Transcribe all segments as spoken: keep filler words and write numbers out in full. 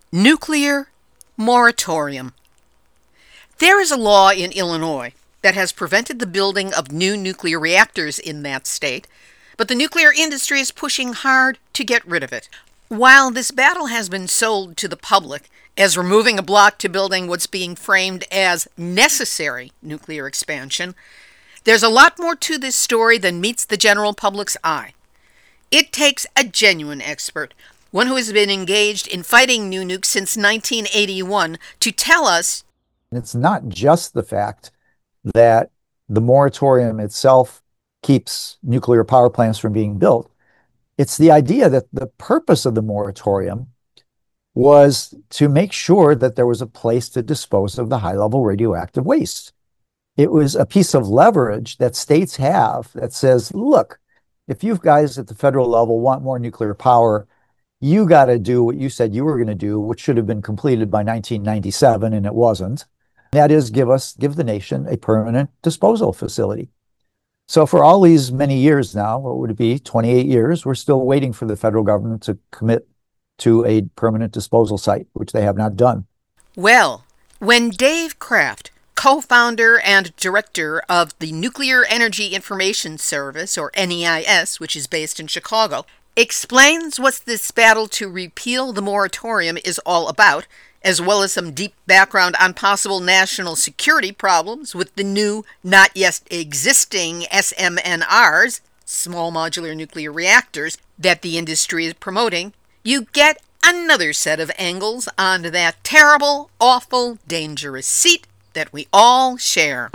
Nuclear moratorium. There is a law in Illinois that has prevented the building of new nuclear reactors in that state, but the nuclear industry is pushing hard to get rid of it. While this battle has been sold to the public as removing a block to building what's being framed as necessary nuclear expansion, there's a lot more to this story than meets the general public's eye. It takes a genuine expert, one who has been engaged in fighting new nukes since nineteen eighty-one, to tell us it's not just the fact that the moratorium itself keeps nuclear power plants from being built. It's the idea that the purpose of the moratorium was to make sure that there was a place to dispose of the high-level radioactive waste. It was a piece of leverage that states have that says, look, if you guys at the federal level want more nuclear power, you got to do what you said you were going to do, which should have been completed by nineteen ninety-seven, and it wasn't. That is, give us, give the nation a permanent disposal facility. So for all these many years now, what would it be, twenty-eight years, we're still waiting for the federal government to commit to a permanent disposal site, which they have not done. Well, when Dave Kraft, co-founder and director of the Nuclear Energy Information Service, or N E I S, which is based in Chicago, explains what this battle to repeal the moratorium is all about, as well as some deep background on possible national security problems with the new, not yet existing S M N Rs, small modular nuclear reactors, that the industry is promoting, you get another set of angles on that terrible, awful, dangerous seat that we all share.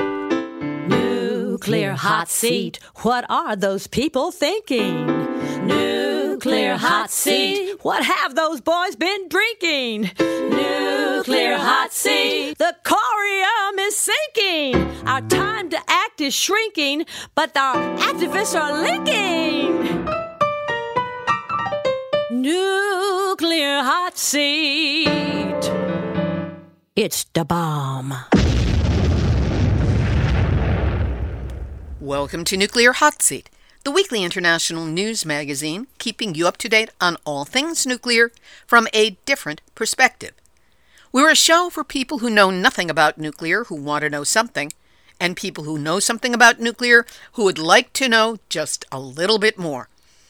Nuclear hot seat. What are those people thinking? Nuclear hot seat. What have those boys been drinking? Nuclear hot seat. The corium is sinking. Our time to act is shrinking, but our activists are linking. Nuclear hot seat. It's the bomb. Welcome to Nuclear Hot Seat, the weekly international news magazine keeping you up to date on all things nuclear from a different perspective. We're a show for people who know nothing about nuclear who want to know something, and people who know something about nuclear who would like to know just a little bit more.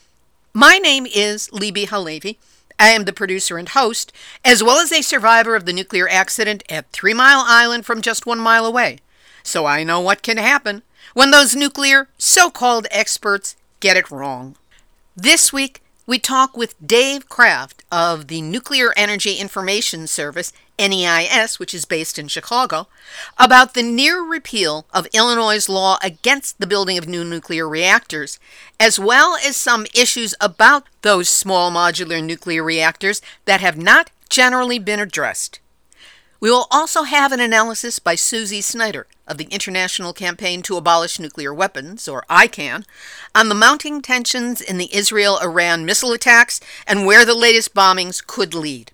My name is Libby Halevi. I am the producer and host, as well as a survivor of the nuclear accident at Three Mile Island from just one mile away. So I know what can happen when those nuclear so-called experts get it wrong. This week, we talk with Dave Kraft of the Nuclear Energy Information Service, N E I S, which is based in Chicago, about the near repeal of Illinois' law against the building of new nuclear reactors, as well as some issues about those small modular nuclear reactors that have not generally been addressed. We will also have an analysis by Susie Snyder of the International Campaign to Abolish Nuclear Weapons, or I CAN, on the mounting tensions in the Israel-Iran missile attacks and where the latest bombings could lead.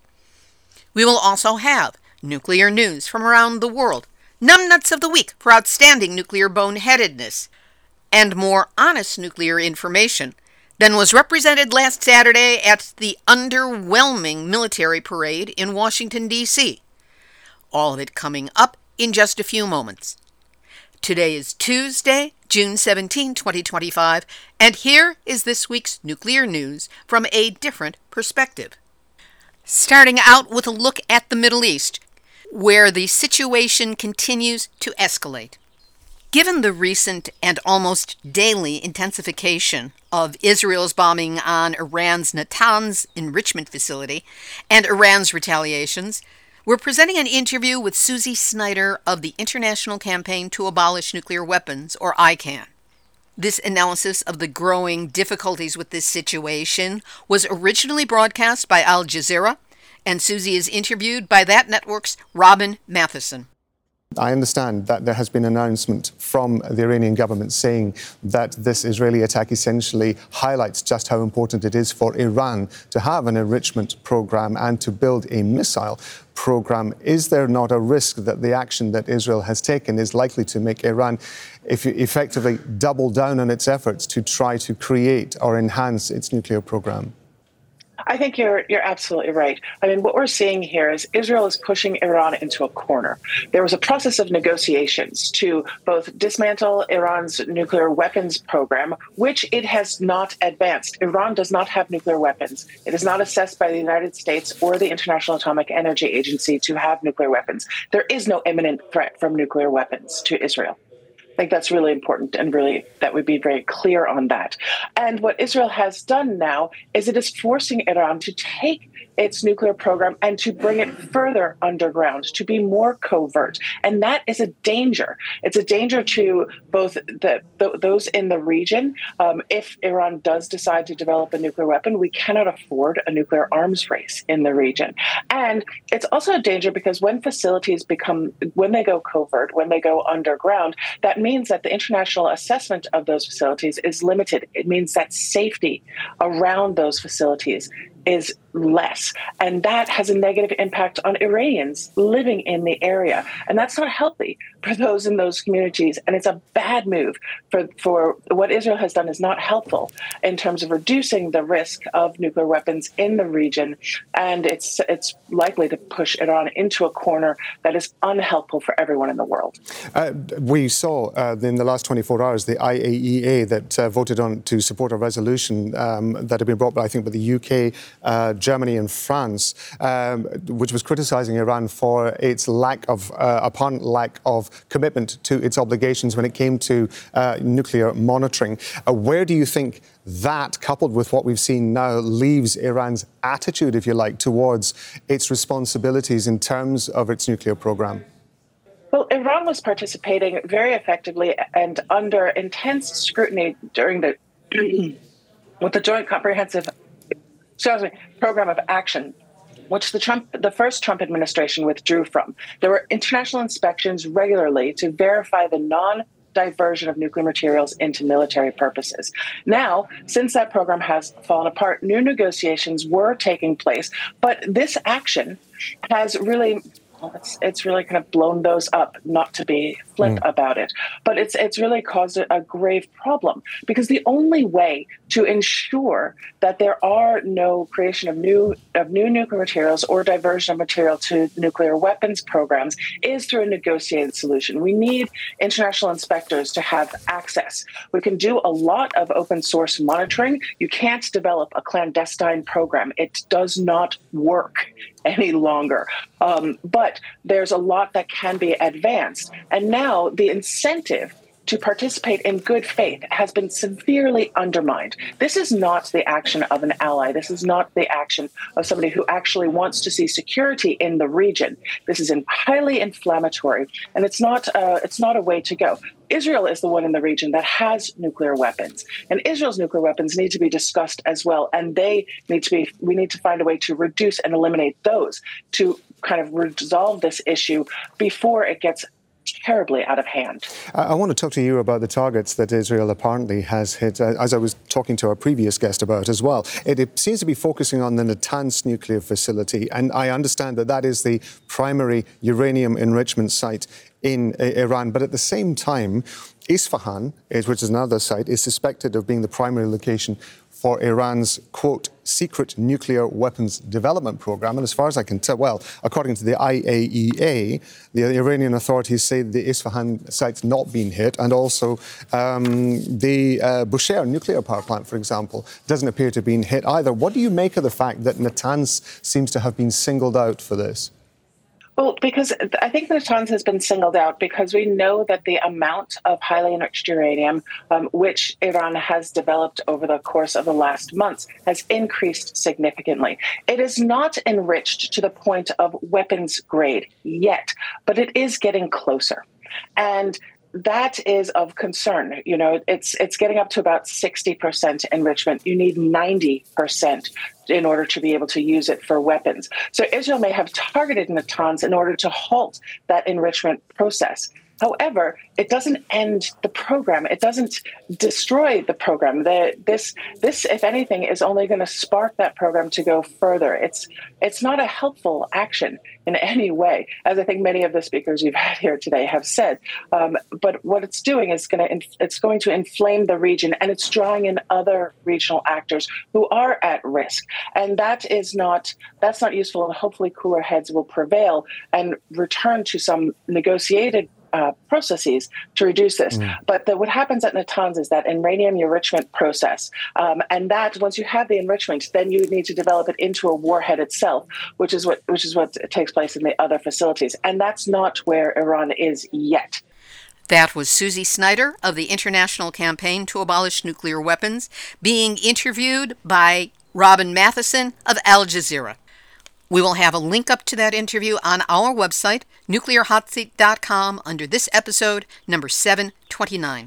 We will also have nuclear news from around the world, numbnuts of the week for outstanding nuclear boneheadedness, and more honest nuclear information than was represented last Saturday at the underwhelming military parade in Washington, D C All of it coming up in just a few moments. Today is Tuesday, June seventeenth, twenty twenty-five, and here is this week's nuclear news from a different perspective. Starting out with a look at the Middle East, where the situation continues to escalate. Given the recent and almost daily intensification of Israel's bombing on Iran's Natanz enrichment facility and Iran's retaliations, we're presenting an interview with Susie Snyder of the International Campaign to Abolish Nuclear Weapons, or I CAN. This analysis of the growing difficulties with this situation was originally broadcast by Al Jazeera, and Susie is interviewed by that network's Robin Matheson. I understand that there has been an announcement from the Iranian government saying that this Israeli attack essentially highlights just how important it is for Iran to have an enrichment program and to build a missile program. Is there not a risk that the action that Israel has taken is likely to make Iran if effectively double down on its efforts to try to create or enhance its nuclear program? I think you're you're absolutely right. I mean, what we're seeing here is Israel is pushing Iran into a corner. There was a process of negotiations to both dismantle Iran's nuclear weapons program, which it has not advanced. Iran does not have nuclear weapons. It is not assessed by the United States or the International Atomic Energy Agency to have nuclear weapons. There is no imminent threat from nuclear weapons to Israel. I think that's really important, and really that would be very clear on that. And what Israel has done now is it is forcing Iran to take its nuclear program and to bring it further underground, to be more covert. And that is a danger. It's a danger to both the, the, those in the region. Um, if Iran does decide to develop a nuclear weapon, we cannot afford a nuclear arms race in the region. And it's also a danger because when facilities become, when they go covert, when they go underground, that means that the international assessment of those facilities is limited. It means that safety around those facilities is less. And that has a negative impact on Iranians living in the area. And that's not healthy for those in those communities. And it's a bad move for, for what Israel has done is not helpful in terms of reducing the risk of nuclear weapons in the region. And it's it's likely to push Iran into a corner that is unhelpful for everyone in the world. Uh, we saw uh, in the last twenty-four hours the I A E A that uh, voted on to support a resolution um, that had been brought by, I think, by the U K, uh, Germany and France, um, which was criticising Iran for its lack of, uh, apparent lack of commitment to its obligations when it came to uh, nuclear monitoring. Uh, where do you think that, coupled with what we've seen now, leaves Iran's attitude, if you like, towards its responsibilities in terms of its nuclear program? Well, Iran was participating very effectively and under intense scrutiny during the with the Joint Comprehensive excuse me, Program of Action, which the Trump, the first Trump administration withdrew from. There were international inspections regularly to verify the non-diversion of nuclear materials into military purposes. Now, since that program has fallen apart, new negotiations were taking place, but this action has really It's, it's really kind of blown those up, not to be flip mm. about it. But it's it's really caused a, a grave problem, because the only way to ensure that there are no creation of new of new nuclear materials or diversion of material to nuclear weapons programs is through a negotiated solution. We need international inspectors to have access. We can do a lot of open source monitoring. You can't develop a clandestine program. It does not work any longer. Um, but there's a lot that can be advanced. And now the incentive to participate in good faith has been severely undermined. This is not the action of an ally. This is not the action of somebody who actually wants to see security in the region. This is highly inflammatory, and it's not uh, it's not a way to go. Israel is the one in the region that has nuclear weapons, and Israel's nuclear weapons need to be discussed as well. And they need to be, we need to find a way to reduce and eliminate those to kind of resolve this issue before it gets terribly out of hand. I want to talk to you about the targets that Israel apparently has hit, as I was talking to our previous guest about as well. It, it seems to be focusing on the Natanz nuclear facility, and I understand that that is the primary uranium enrichment site in uh, Iran. But at the same time, Isfahan, which is another site, is suspected of being the primary location for Iran's, quote, secret nuclear weapons development program. And as far as I can tell, well, according to the I A E A, the Iranian authorities say the Isfahan site's not been hit. And also um, the uh, Bushehr nuclear power plant, for example, doesn't appear to have been hit either. What do you make of the fact that Natanz seems to have been singled out for this? Well, because I think Natanz has been singled out because we know that the amount of highly enriched uranium, um, which Iran has developed over the course of the last months, has increased significantly. It is not enriched to the point of weapons grade yet, but it is getting closer. And that is of concern. You know, it's it's getting up to about sixty percent enrichment. You need ninety percent in order to be able to use it for weapons. So Israel may have targeted Natanz in order to halt that enrichment process. However, it doesn't end the program. It doesn't destroy the program. The, this, this, if anything, is only going to spark that program to go further. It's, it's not a helpful action in any way, as I think many of the speakers you've had here today have said. Um, but what it's doing is going to, it's going to inflame the region, and it's drawing in other regional actors who are at risk. And that is not, that's not useful. And hopefully, cooler heads will prevail and return to some negotiated Uh, processes to reduce this. Mm. But the, what happens at Natanz is that uranium enrichment process. Um, and that once you have the enrichment, then you need to develop it into a warhead itself, which is what which is what takes place in the other facilities. And that's not where Iran is yet. That was Susie Snyder of the International Campaign to Abolish Nuclear Weapons, being interviewed by Robin Matheson of Al Jazeera. We will have a link up to that interview on our website, nuclear hot seat dot com, under this episode, number seven twenty-nine.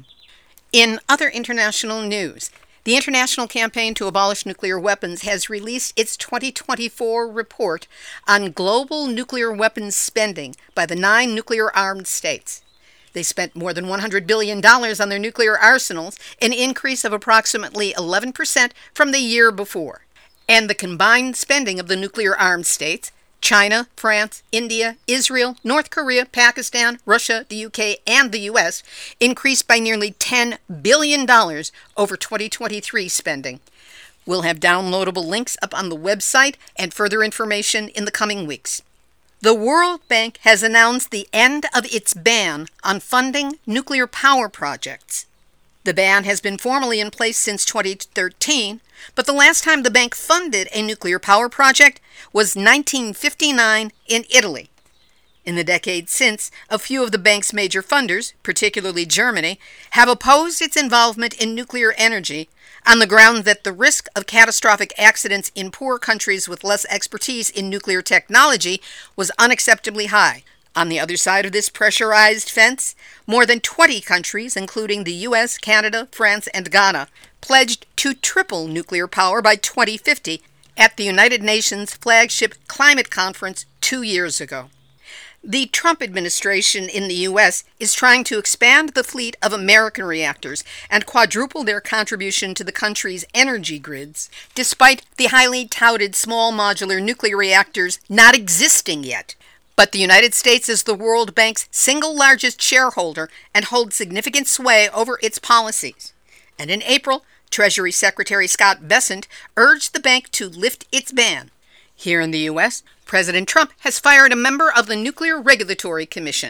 In other international news, the International Campaign to Abolish Nuclear Weapons has released its twenty twenty-four report on global nuclear weapons spending by the nine nuclear-armed states. They spent more than one hundred billion dollars on their nuclear arsenals, an increase of approximately eleven percent from the year before. And the combined spending of the nuclear-armed states, China, France, India, Israel, North Korea, Pakistan, Russia, the U K, and the U S, increased by nearly ten billion dollars over twenty twenty-three spending. We'll have downloadable links up on the website and further information in the coming weeks. The World Bank has announced the end of its ban on funding nuclear power projects. The ban has been formally in place since twenty thirteen, but the last time the bank funded a nuclear power project was nineteen fifty-nine in Italy. In the decades since, a few of the bank's major funders, particularly Germany, have opposed its involvement in nuclear energy on the ground that the risk of catastrophic accidents in poor countries with less expertise in nuclear technology was unacceptably high. On the other side of this pressurized fence, more than twenty countries, including the U S, Canada, France, and Ghana, pledged to triple nuclear power by twenty fifty at the United Nations flagship climate conference two years ago. The Trump administration in the U S is trying to expand the fleet of American reactors and quadruple their contribution to the country's energy grids, despite the highly touted small modular nuclear reactors not existing yet. But the United States is the World Bank's single largest shareholder and holds significant sway over its policies. And in April, Treasury Secretary Scott Bessent urged the bank to lift its ban. Here in the U S, President Trump has fired a member of the Nuclear Regulatory Commission.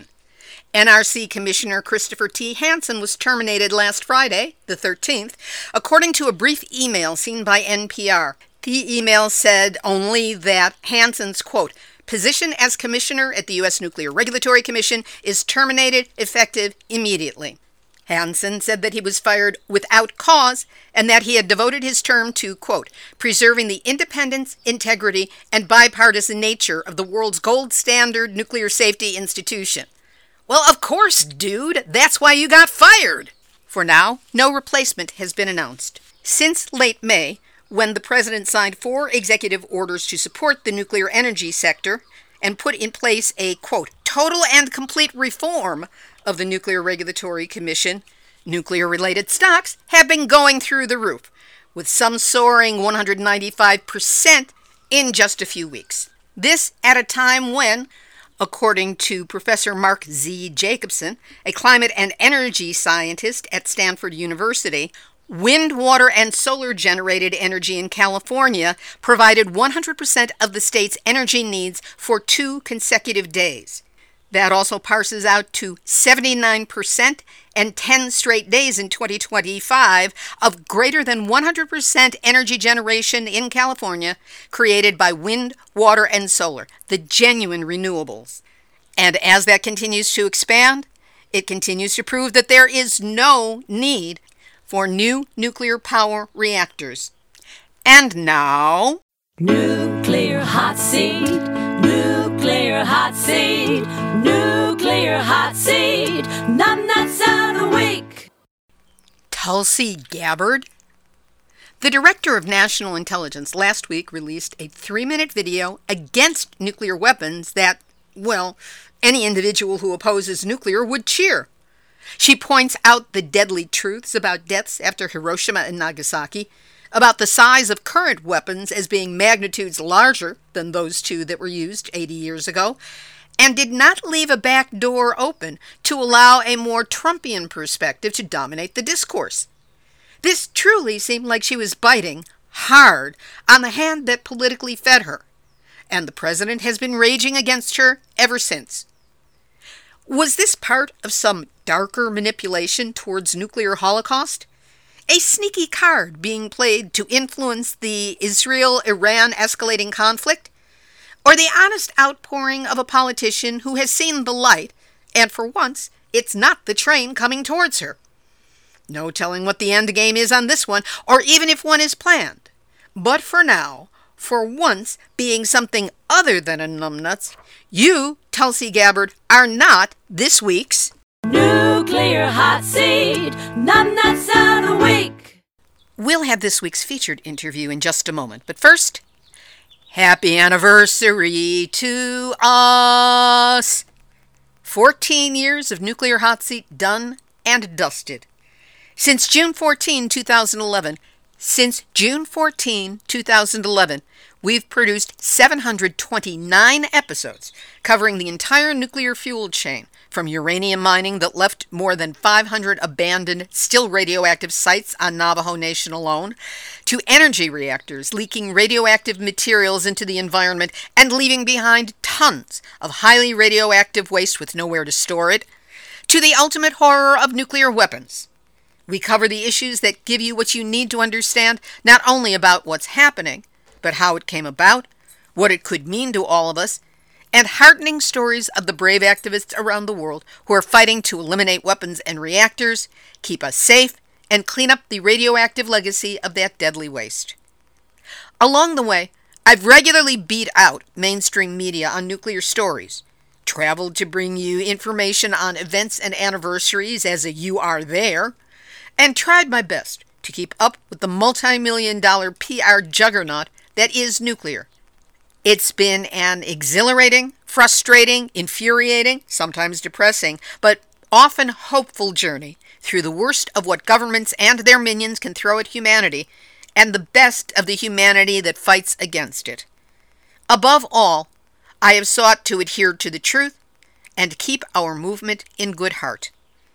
N R C Commissioner Christopher T. Hansen was terminated last Friday, the thirteenth, according to a brief email seen by N P R. The email said only that Hansen's, quote, position as commissioner at the U S Nuclear Regulatory Commission is terminated effective immediately. Hansen said that he was fired without cause and that he had devoted his term to, quote, preserving the independence, integrity, and bipartisan nature of the world's gold standard nuclear safety institution. Well, of course, dude, that's why you got fired. For now, no replacement has been announced. Since late May, when the president signed four executive orders to support the nuclear energy sector and put in place a, quote, total and complete reform of the Nuclear Regulatory Commission, nuclear-related stocks have been going through the roof, with some soaring one hundred ninety-five percent in just a few weeks. This at a time when, according to Professor Mark Z. Jacobson, a climate and energy scientist at Stanford University, wind, water, and solar-generated energy in California provided one hundred percent of the state's energy needs for two consecutive days. That also parses out to seventy-nine percent and ten straight days in twenty twenty-five of greater than one hundred percent energy generation in California created by wind, water, and solar, the genuine renewables. And as that continues to expand, it continues to prove that there is no need for new nuclear power reactors. And now, Nuclear Hot Seat, Nuclear Hot Seat, Nuclear Hot Seat, Numbnuts of the Week. Tulsi Gabbard. The Director of National Intelligence last week released a three-minute video against nuclear weapons that, well, any individual who opposes nuclear would cheer. She points out the deadly truths about deaths after Hiroshima and Nagasaki, about the size of current weapons as being magnitudes larger than those two that were used eighty years ago, and did not leave a back door open to allow a more Trumpian perspective to dominate the discourse. This truly seemed like she was biting hard on the hand that politically fed her, and the president has been raging against her ever since. Was this part of some darker manipulation towards nuclear holocaust? A sneaky card being played to influence the Israel-Iran escalating conflict? Or the honest outpouring of a politician who has seen the light, and for once, it's not the train coming towards her? No telling what the end game is on this one, or even if one is planned. But for now, for once being something other than a numbnuts, you, Tulsi Gabbard, are not this week's Nuclear Hot Seat, Numbnuts of the Week. We'll have this week's featured interview in just a moment, but first, happy anniversary to us! fourteen years of Nuclear Hot Seat done and dusted. Since June fourteenth, two thousand eleven, since June fourteenth, two thousand eleven, we've produced seven hundred twenty-nine episodes covering the entire nuclear fuel chain, from uranium mining that left more than five hundred abandoned, still radioactive sites on Navajo Nation alone, to energy reactors leaking radioactive materials into the environment and leaving behind tons of highly radioactive waste with nowhere to store it, to the ultimate horror of nuclear weapons. We cover the issues that give you what you need to understand, not only about what's happening, but how it came about, what it could mean to all of us, and heartening stories of the brave activists around the world who are fighting to eliminate weapons and reactors, keep us safe, and clean up the radioactive legacy of that deadly waste. Along the way, I've regularly beat out mainstream media on nuclear stories, traveled to bring you information on events and anniversaries as a you are there, and tried my best to keep up with the multi-million dollar P R juggernaut that is nuclear. It's been an exhilarating, frustrating, infuriating, sometimes depressing, but often hopeful journey through the worst of what governments and their minions can throw at humanity, and the best of the humanity that fights against it. Above all, I have sought to adhere to the truth and keep our movement in good heart.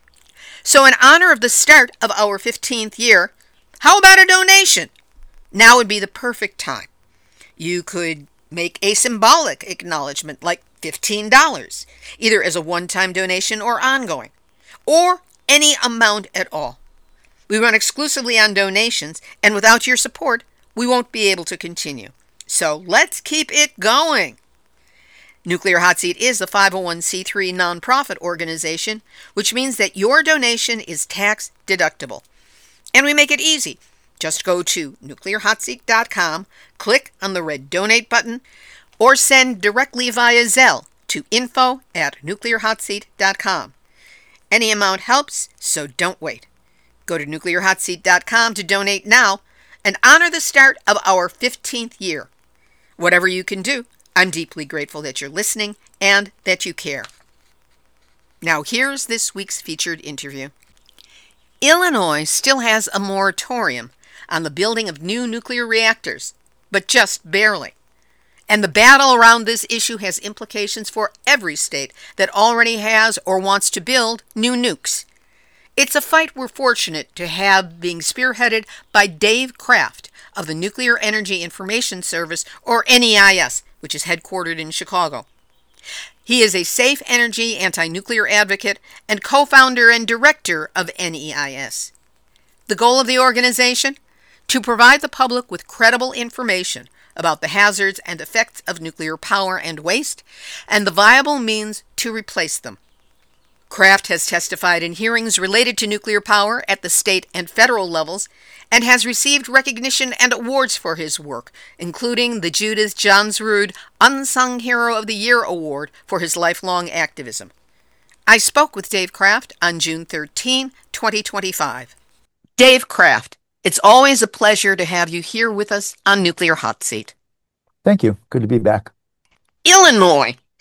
So in honor of the start of our fifteenth year, how about a donation? Now would be the perfect time. You could make a symbolic acknowledgement like fifteen dollars, either as a one-time donation or ongoing, or any amount at all. We run exclusively on donations, and without your support, we won't be able to continue. So let's keep it going. Nuclear Hot Seat is a five oh one c three nonprofit organization, which means that your donation is tax deductible. And we make it easy. Just go to nuclear hot seat dot com, click on the red donate button, or send directly via Zelle to info at nuclear hot seat dot com. Any amount helps, so don't wait. Go to nuclear hot seat dot com to donate now and honor the start of our fifteenth year. Whatever you can do, I'm deeply grateful that you're listening and that you care. Now here's this week's featured interview. Illinois still has a moratorium on the building of new nuclear reactors, but just barely. And the battle around this issue has implications for every state that already has or wants to build new nukes. It's a fight we're fortunate to have being spearheaded by Dave Kraft of the Nuclear Energy Information Service, or N E I S, which is headquartered in Chicago. He is a safe energy anti-nuclear advocate and co-founder and director of N E I S. The goal of the organization? To provide the public with credible information about the hazards and effects of nuclear power and waste, and the viable means to replace them. Kraft has testified in hearings related to nuclear power at the state and federal levels, and has received recognition and awards for his work, including the Judith Johnsrud Unsung Hero of the Year Award for his lifelong activism. I spoke with Dave Kraft on June thirteenth, twenty twenty-five. Dave Kraft, it's always a pleasure to have you here with us on Nuclear Hot Seat. Thank you. Good to be back. Illinois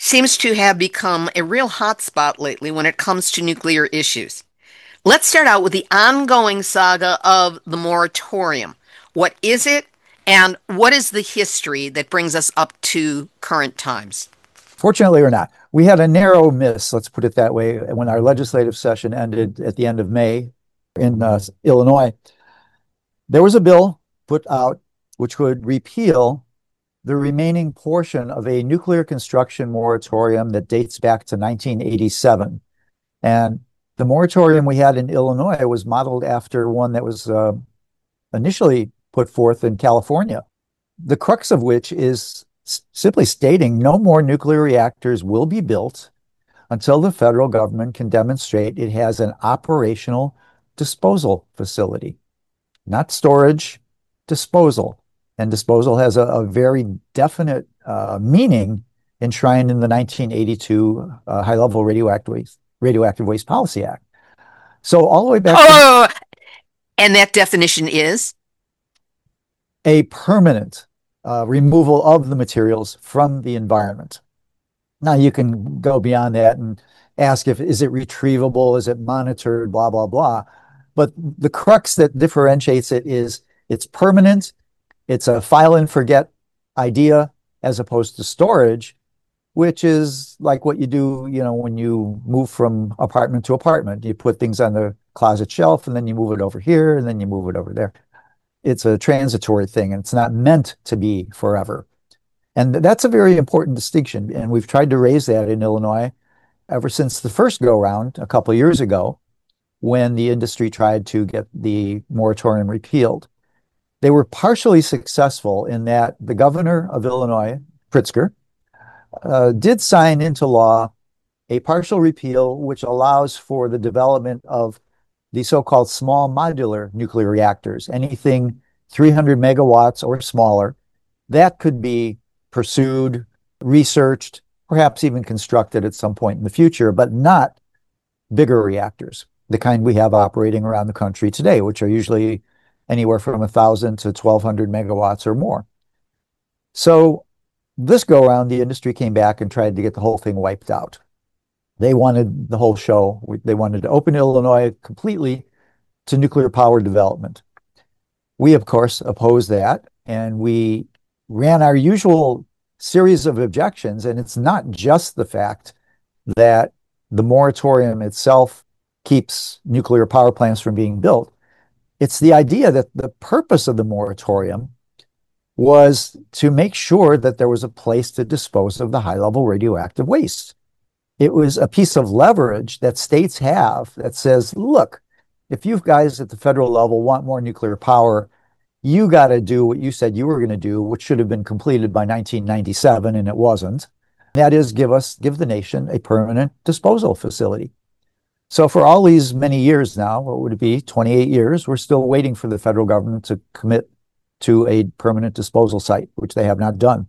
seems to have become a real hotspot lately when it comes to nuclear issues. Let's start out with the ongoing saga of the moratorium. What is it, and what is the history that brings us up to current times? Fortunately or not, we had a narrow miss, let's put it that way, when our legislative session ended at the end of May in uh, Illinois. There was a bill put out which would repeal the remaining portion of a nuclear construction moratorium that dates back to nineteen eighty-seven. And the moratorium we had in Illinois was modeled after one that was uh, initially put forth in California, the crux of which is simply stating no more nuclear reactors will be built until the federal government can demonstrate it has an operational disposal facility, not storage, disposal. And disposal has a, a very definite uh, meaning enshrined in the nineteen eighty-two uh, High-Level Radioactive Waste, Radioactive Waste Policy Act. So all the way back oh, to and that definition is? A permanent uh, removal of the materials from the environment. Now you can go beyond that and ask if is it retrievable, is it monitored, blah, blah, blah. But the crux that differentiates it is it's permanent. It's a file and forget idea as opposed to storage, which is like what you do, you know, when you move from apartment to apartment. You put things on the closet shelf and then you move it over here and then you move it over there. It's a transitory thing and it's not meant to be forever. And that's a very important distinction. And we've tried to raise that in Illinois ever since the first go round a couple of years ago when the industry tried to get the moratorium repealed. They were partially successful in that the governor of Illinois, Pritzker, uh, did sign into law a partial repeal which allows for the development of the so-called small modular nuclear reactors, anything three hundred megawatts or smaller, that could be pursued, researched, perhaps even constructed at some point in the future, but not bigger reactors, the kind we have operating around the country today, which are usually anywhere from one thousand to twelve hundred megawatts or more. So this go around, the industry came back and tried to get the whole thing wiped out. They wanted the whole show. They wanted to open Illinois completely to nuclear power development. We, of course, opposed that, and we ran our usual series of objections. And it's not just the fact that the moratorium itself keeps nuclear power plants from being built. It's the idea that the purpose of the moratorium was to make sure that there was a place to dispose of the high-level radioactive waste. It was a piece of leverage that states have that says, look, if you guys at the federal level want more nuclear power, you got to do what you said you were going to do, which should have been completed by nineteen ninety-seven, and it wasn't. That is, give us, give the nation a permanent disposal facility. So for all these many years now, what would it be, twenty-eight years, we're still waiting for the federal government to commit to a permanent disposal site, which they have not done.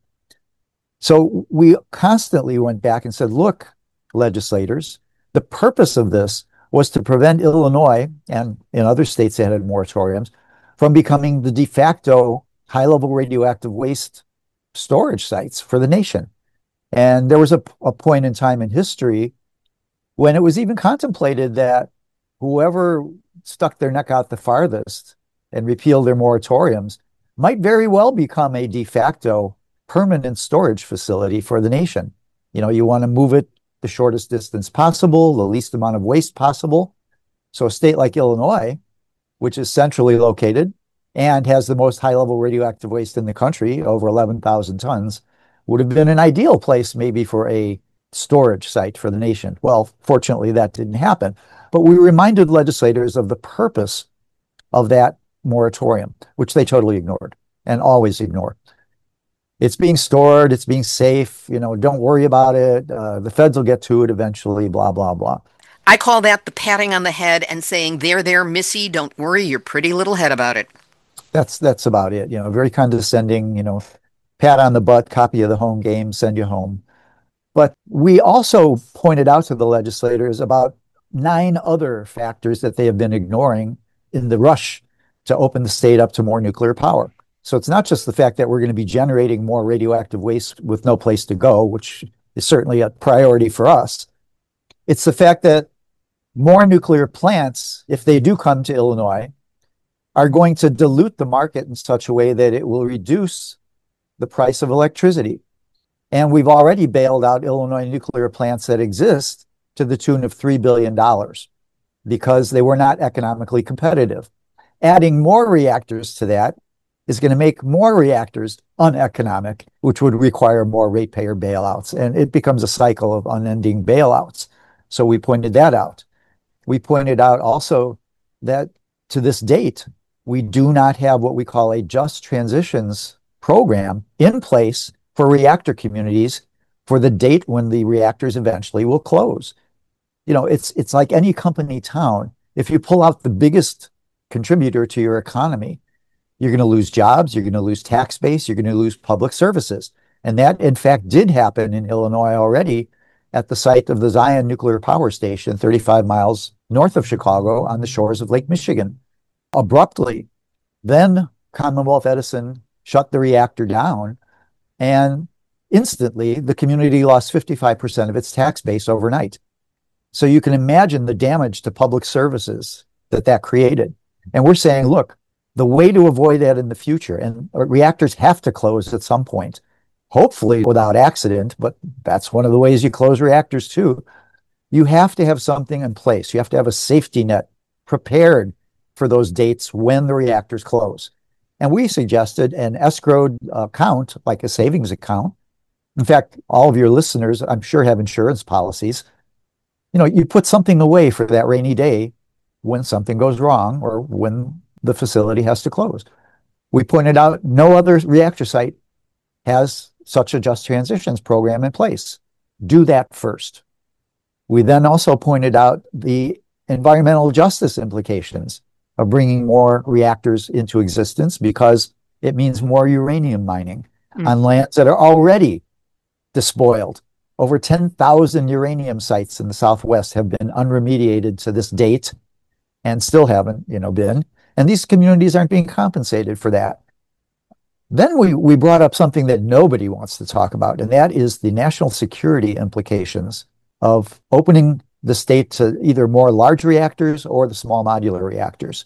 So we constantly went back and said, look, legislators, the purpose of this was to prevent Illinois, and in other states that had moratoriums, from becoming the de facto high-level radioactive waste storage sites for the nation. And there was a, a point in time in history when it was even contemplated that whoever stuck their neck out the farthest and repealed their moratoriums might very well become a de facto permanent storage facility for the nation. You know, you want to move it the shortest distance possible, the least amount of waste possible. So a state like Illinois, which is centrally located and has the most high-level radioactive waste in the country, over eleven thousand tons, would have been an ideal place maybe for a storage site for the nation. Well, fortunately, that didn't happen. But we reminded legislators of the purpose of that moratorium, which they totally ignored and always ignore. It's being stored, it's being safe, you know, don't worry about it. Uh, the feds will get to it eventually, blah, blah, blah. I call that the patting on the head and saying, there, there, Missy, don't worry your pretty little head about it. That's that's about it. You know, very condescending, you know, pat on the butt, copy of the home game, send you home. But we also pointed out to the legislators about nine other factors that they have been ignoring in the rush to open the state up to more nuclear power. So it's not just the fact that we're going to be generating more radioactive waste with no place to go, which is certainly a priority for us. It's the fact that more nuclear plants, if they do come to Illinois, are going to dilute the market in such a way that it will reduce the price of electricity. And we've already bailed out Illinois nuclear plants that exist to the tune of three billion dollars because they were not economically competitive. Adding more reactors to that is going to make more reactors uneconomic, which would require more ratepayer bailouts. And it becomes a cycle of unending bailouts. So we pointed that out. We pointed out also that to this date, we do not have what we call a just transitions program in place for reactor communities for the date when the reactors eventually will close. You know, it's it's like any company town. If you pull out the biggest contributor to your economy, you're going to lose jobs, you're going to lose tax base, you're going to lose public services. And that, in fact, did happen in Illinois already at the site of the Zion Nuclear Power Station, thirty-five miles north of Chicago on the shores of Lake Michigan. Abruptly, then Commonwealth Edison shut the reactor down, and instantly the community lost fifty-five percent of its tax base overnight. So you can imagine the damage to public services that that created. And we're saying, look, the way to avoid that in the future, and reactors have to close at some point, hopefully without accident, but that's one of the ways you close reactors too. You have to have something in place. You have to have a safety net prepared for those dates when the reactors close. And we suggested an escrowed account, like a savings account. In fact, all of your listeners, I'm sure, have insurance policies. You know, you put something away for that rainy day when something goes wrong or when the facility has to close. We pointed out no other reactor site has such a just transitions program in place. Do that first. We then also pointed out the environmental justice implications of bringing more reactors into existence because it means more uranium mining mm. on lands that are already despoiled. Over ten thousand uranium sites in the Southwest have been unremediated to this date and still haven't, you know, been. And these communities aren't being compensated for that. Then we, we brought up something that nobody wants to talk about, and that is the national security implications of opening the state to either more large reactors or the small modular reactors.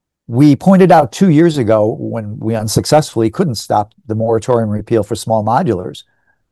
We pointed out two years ago, when we unsuccessfully couldn't stop the moratorium repeal for small modulars,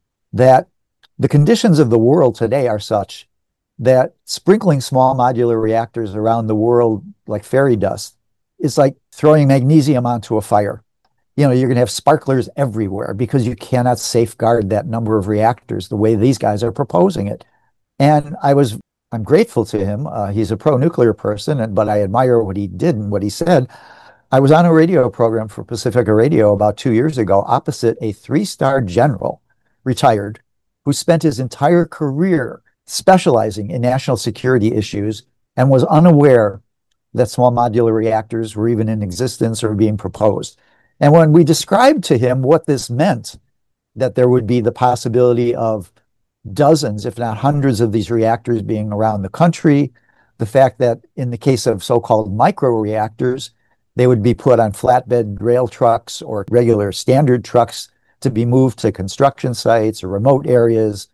that the conditions of the world today are such that sprinkling small modular reactors around the world like fairy dust is like throwing magnesium onto a fire. You know, you're going to have sparklers everywhere because you cannot safeguard that number of reactors the way these guys are proposing it. And I was, I'm grateful to him. Uh, he's a pro-nuclear person, and, but I admire what he did and what he said. I was on a radio program for Pacifica Radio about two years ago opposite a three-star general, retired, who spent his entire career specializing in national security issues and was unaware that small modular reactors were even in existence or being proposed. And when we described to him what this meant, that there would be the possibility of dozens, if not hundreds of these reactors being around the country, the fact that in the case of so-called microreactors, they would be put on flatbed rail trucks or regular standard trucks to be moved to construction sites or remote areas.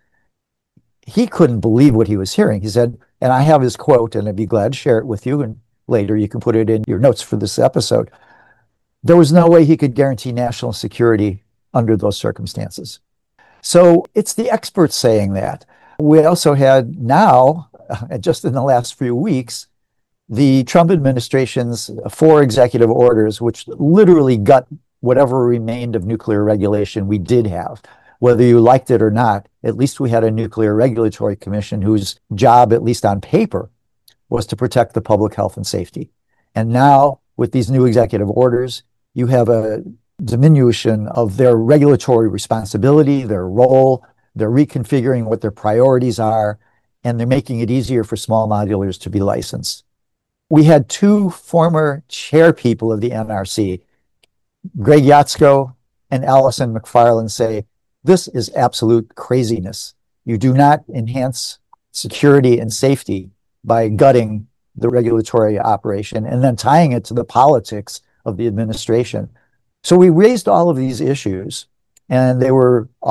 He couldn't believe what he was hearing. He said, and I have his quote, and I'd be glad to share it with you, and later you can put it in your notes for this episode. There was no way he could guarantee national security under those circumstances. So it's the experts saying that. We also had now, just in the last few weeks, the Trump administration's four executive orders, which literally gut whatever remained of nuclear regulation we did have. Whether you liked it or not, at least we had a Nuclear Regulatory Commission whose job, at least on paper, was to protect the public health and safety. And now, with these new executive orders, you have a diminution of their regulatory responsibility, their role. They're reconfiguring what their priorities are, and they're making it easier for small modulars to be licensed. We had two former chair people of the N R C, Greg Yatsko and Allison McFarland, say, this is absolute craziness. You do not enhance security and safety by gutting the regulatory operation and then tying it to the politics of the administration. So we raised all of these issues, and they were all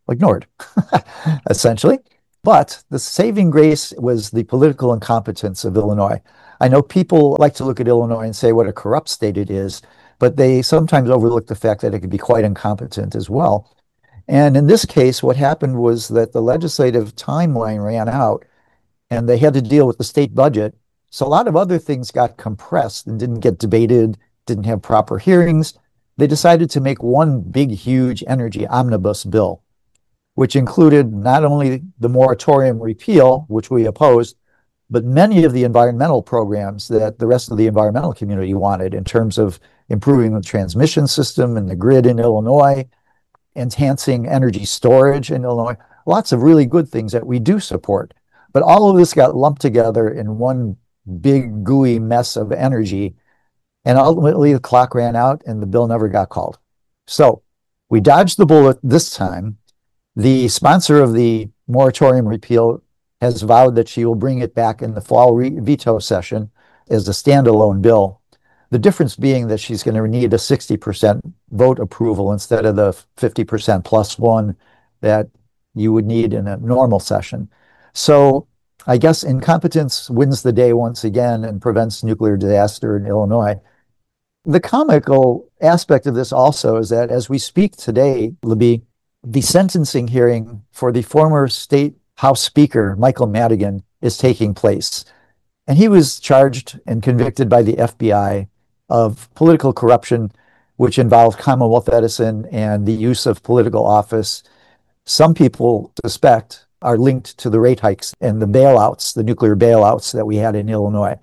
ignored, essentially. But the saving grace was the political incompetence of Illinois. I know people like to look at Illinois and say what a corrupt state it is, but they sometimes overlook the fact that it could be quite incompetent as well. And in this case, what happened was that the legislative timeline ran out and they had to deal with the state budget. So a lot of other things got compressed and didn't get debated, didn't have proper hearings. They decided to make one big, huge energy omnibus bill, which included not only the moratorium repeal, which we opposed, but many of the environmental programs that the rest of the environmental community wanted in terms of improving the transmission system and the grid in Illinois, enhancing energy storage in Illinois, lots of really good things that we do support. But all of this got lumped together in one big gooey mess of energy. And ultimately the clock ran out and the bill never got called. So we dodged the bullet this time. The sponsor of the moratorium repeal has vowed that she will bring it back in the fall veto session as a standalone bill. The difference being that she's going to need a sixty percent vote approval instead of the fifty percent plus one that you would need in a normal session. So I guess incompetence wins the day once again and prevents nuclear disaster in Illinois. The comical aspect of this also is that as we speak today, Libby, the sentencing hearing for the former state House Speaker, Michael Madigan, is taking place. And he was charged and convicted by the F B I of political corruption, which involved Commonwealth Edison and the use of political office. Some people suspect are linked to the rate hikes and the bailouts, the nuclear bailouts that we had in Illinois.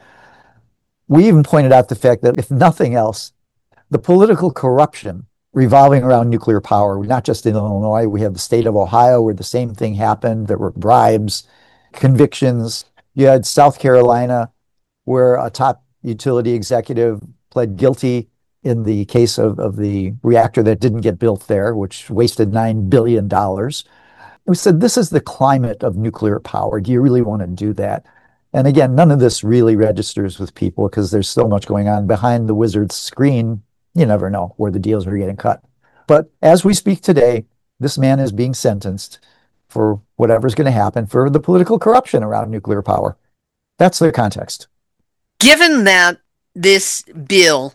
We even pointed out the fact that if nothing else, the political corruption revolving around nuclear power, not just in Illinois, we have the state of Ohio where the same thing happened. There were bribes, convictions. You had South Carolina where a top utility executive pled guilty in the case of, of the reactor that didn't get built there, which wasted nine billion dollars. We said, this is the climate of nuclear power. Do you really want to do that? And again, none of this really registers with people because there's so much going on behind the wizard's screen. You never know where the deals are getting cut. But as we speak today, this man is being sentenced for whatever's going to happen for the political corruption around nuclear power. That's the context. Given that this bill,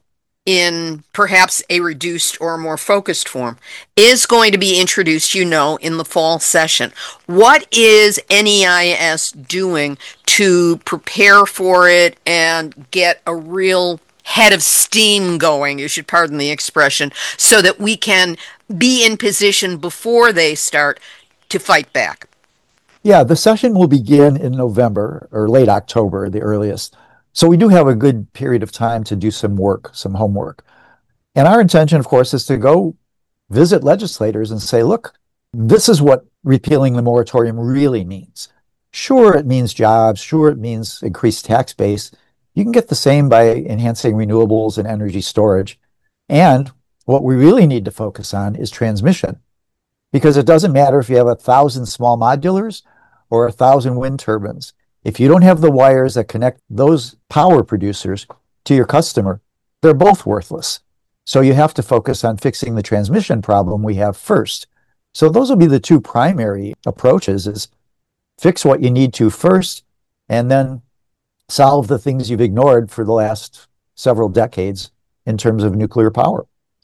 in perhaps a reduced or more focused form, is going to be introduced, you know, in the fall session, what is N E I S doing to prepare for it and get a real head of steam going, you should pardon the expression, so that we can be in position before they start to fight back? Yeah, the session will begin in November or late October, the earliest. So we do have a good period of time to do some work, some homework. And our intention, of course, is to go visit legislators and say, look, this is what repealing the moratorium really means. Sure, it means jobs. Sure, it means increased tax base. You can get the same by enhancing renewables and energy storage. And what we really need to focus on is transmission, because it doesn't matter if you have a thousand small modulars or a thousand wind turbines. If you don't have the wires that connect those power producers to your customer, they're both worthless. So you have to focus on fixing the transmission problem we have first. So those will be the two primary approaches: is fix what you need to first, and then solve the things you've ignored for the last several decades in terms of nuclear power.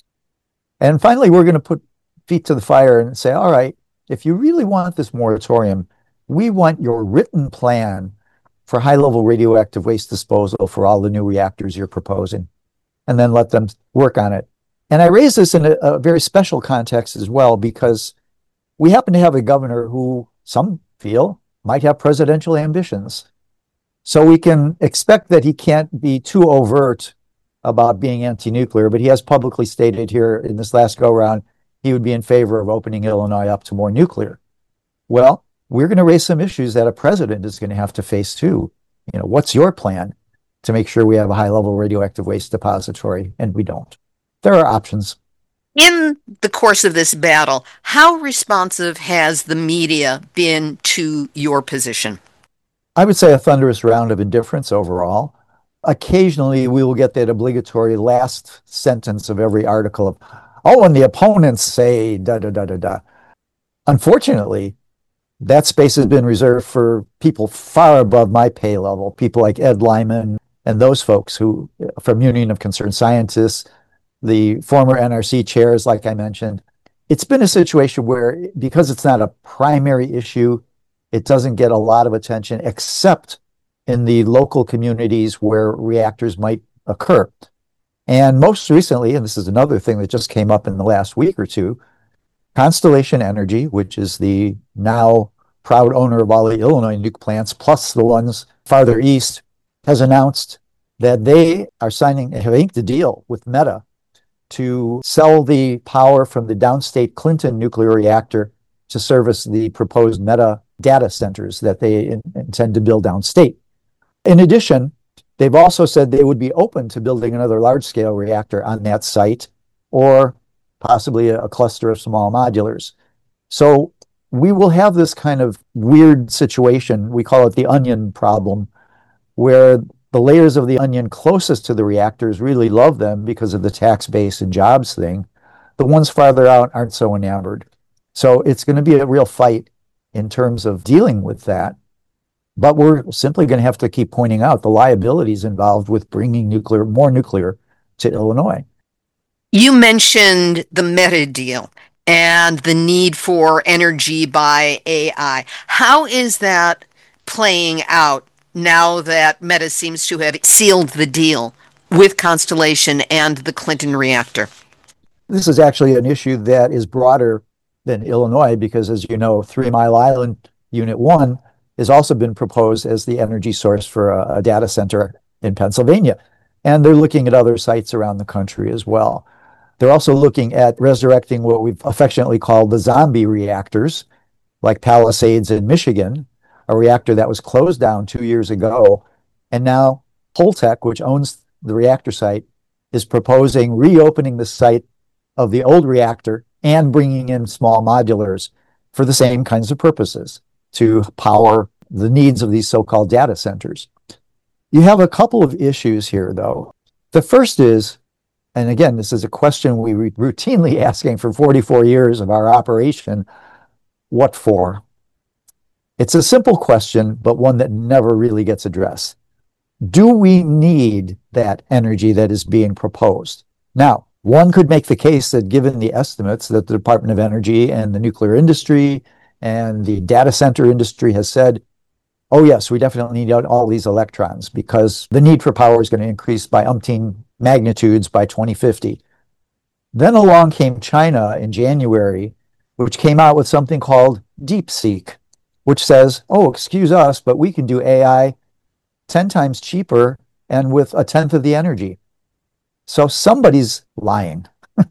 And finally, we're going to put feet to the fire and say, all right, if you really want this moratorium, we want your written plan for high-level radioactive waste disposal for all the new reactors you're proposing, and then let them work on it. And I raise this in a, a very special context as well, because we happen to have a governor who some feel might have presidential ambitions. So we can expect that he can't be too overt about being anti-nuclear, but he has publicly stated here in this last go-round he would be in favor of opening Illinois up to more nuclear. Well, we're going to raise some issues that a president is going to have to face too. You know, what's your plan to make sure we have a high-level radioactive waste depository? And we don't. There are options. In the course of this battle, how responsive has the media been to your position? I would say a thunderous round of indifference overall. Occasionally, we will get that obligatory last sentence of every article of, oh, and the opponents say da da da da da. Unfortunately, that space has been reserved for people far above my pay level, people like Ed Lyman and those folks who, from Union of Concerned Scientists, the former N R C chairs, like I mentioned. It's been a situation where, because it's not a primary issue, it doesn't get a lot of attention, except in the local communities where reactors might occur. And most recently, and this is another thing that just came up in the last week or two, Constellation Energy, which is the now proud owner of all the Illinois nuke plants, plus the ones farther east, has announced that they are signing, have inked a deal with Meta to sell the power from the downstate Clinton nuclear reactor to service the proposed Meta data centers that they in, intend to build downstate. In addition, they've also said they would be open to building another large-scale reactor on that site, or possibly a, a cluster of small modulars. So we will have this kind of weird situation, we call it the onion problem, where the layers of the onion closest to the reactors really love them because of the tax base and jobs thing. The ones farther out aren't so enamored. So it's going to be a real fight in terms of dealing with that. But we're simply going to have to keep pointing out the liabilities involved with bringing nuclear, more nuclear to Illinois. You mentioned the Meta deal and the need for energy by A I. How is that playing out now that Meta seems to have sealed the deal with Constellation and the Clinton reactor? This is actually an issue that is broader than Illinois because, as you know, Three Mile Island Unit one has also been proposed as the energy source for a, a data center in Pennsylvania. And they're looking at other sites around the country as well. They're also looking at resurrecting what we've affectionately called the zombie reactors, like Palisades in Michigan, a reactor that was closed down two years ago. And now Holtec, which owns the reactor site, is proposing reopening the site of the old reactor and bringing in small modulars for the same kinds of purposes, to power the needs of these so-called data centers. You have a couple of issues here, though. The first is, and again, this is a question we were routinely asking for forty-four years of our operation, what for? It's a simple question, but one that never really gets addressed. Do we need that energy that is being proposed? Now, one could make the case that given the estimates that the Department of Energy and the nuclear industry and the data center industry has said, oh yes, we definitely need all these electrons because the need for power is going to increase by umpteen magnitudes by twenty fifty. Then along came China in January, which came out with something called DeepSeek, which says, oh, excuse us, but we can do A I ten times cheaper and with a tenth of the energy. So somebody's lying.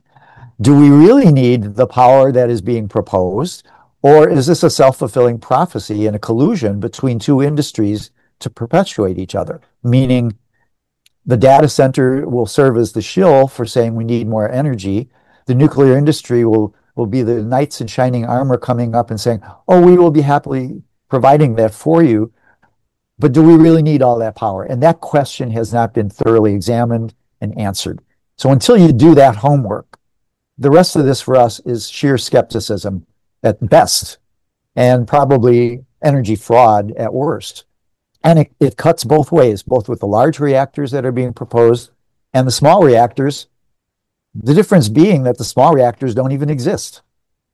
Do we really need the power that is being proposed? Or is this a self-fulfilling prophecy and a collusion between two industries to perpetuate each other? Meaning the data center will serve as the shill for saying we need more energy. The nuclear industry will, will be the knights in shining armor coming up and saying, oh, we will be happily providing that for you. But do we really need all that power? And that question has not been thoroughly examined and answered. So until you do that homework, the rest of this for us is sheer skepticism at best, and probably energy fraud at worst. And it, it cuts both ways, both with the large reactors that are being proposed and the small reactors, the difference being that the small reactors don't even exist.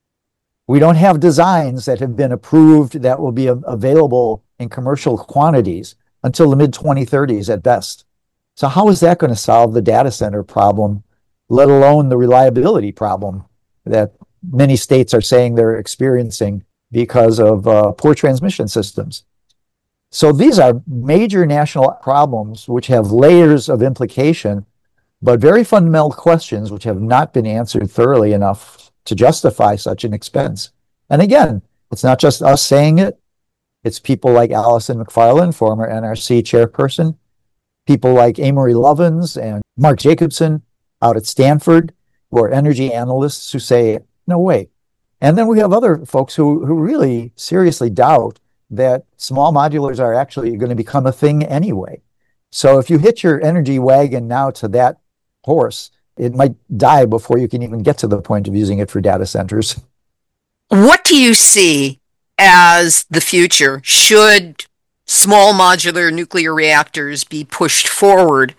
We don't have designs that have been approved that will be a- available in commercial quantities until the mid twenty thirties at best. So how is that going to solve the data center problem, let alone the reliability problem that many states are saying they're experiencing because of uh, poor transmission systems? So these are major national problems which have layers of implication, but very fundamental questions which have not been answered thoroughly enough to justify such an expense. And again, it's not just us saying it. It's people like Allison McFarland, former N R C chairperson, people like Amory Lovins and Mark Jacobson out at Stanford, who are energy analysts who say, no way. And then we have other folks who, who really seriously doubt that small modulars are actually going to become a thing anyway. So if you hit your energy wagon now to that horse, it might die before you can even get to the point of using it for data centers. What do you see as the future? Should small modular nuclear reactors be pushed forward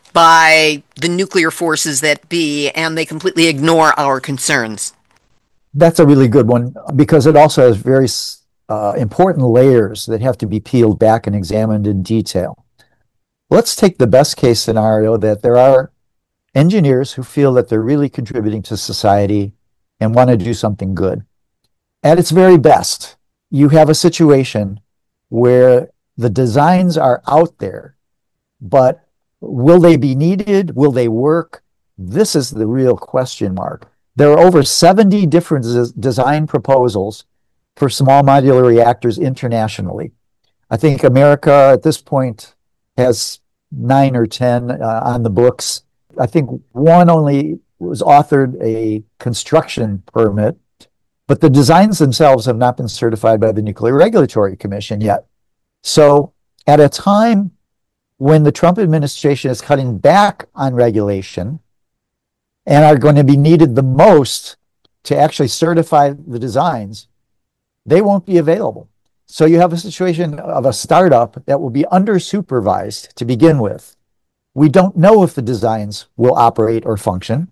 by the nuclear forces that be, and they completely ignore our concerns? That's a really good one because it also has very uh, important layers that have to be peeled back and examined in detail. Let's take the best case scenario that there are engineers who feel that they're really contributing to society and want to do something good. At its very best, you have a situation where the designs are out there, but will they be needed? Will they work? This is the real question mark. There are over seventy different des- design proposals for small modular reactors internationally. I think America at this point has nine or ten uh, on the books. I think one only was authored a construction permit, but the designs themselves have not been certified by the Nuclear Regulatory Commission yet. So at a time when the Trump administration is cutting back on regulation and are going to be needed the most to actually certify the designs, they won't be available. So you have a situation of a startup that will be under-supervised to begin with. We don't know if the designs will operate or function,